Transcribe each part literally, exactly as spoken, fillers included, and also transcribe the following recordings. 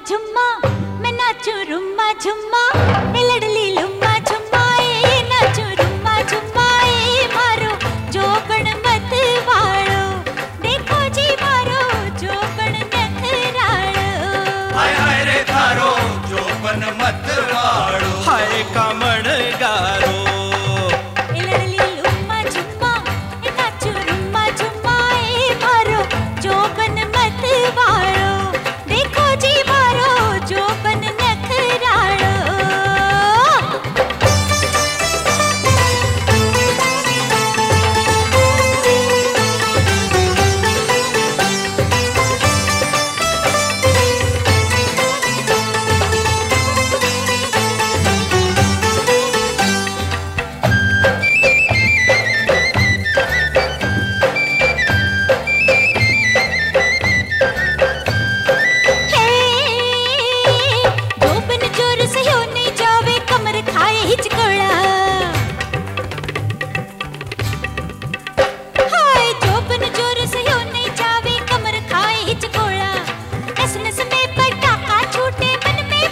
Zumba मैं नाचू रुम्मा Zumba ए लड़ली लुम्मा Zumba ए नाचू रुम्मा झुम्मा ए मारो जो बण मत वालो देखो जी मारो जो बण नखरालो हाय हाय रे थारो जो बण मत वालो हाय कामण गारो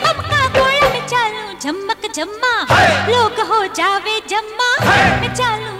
झम्मक झम्मा लोग हो जावे जम्मा मैं चालू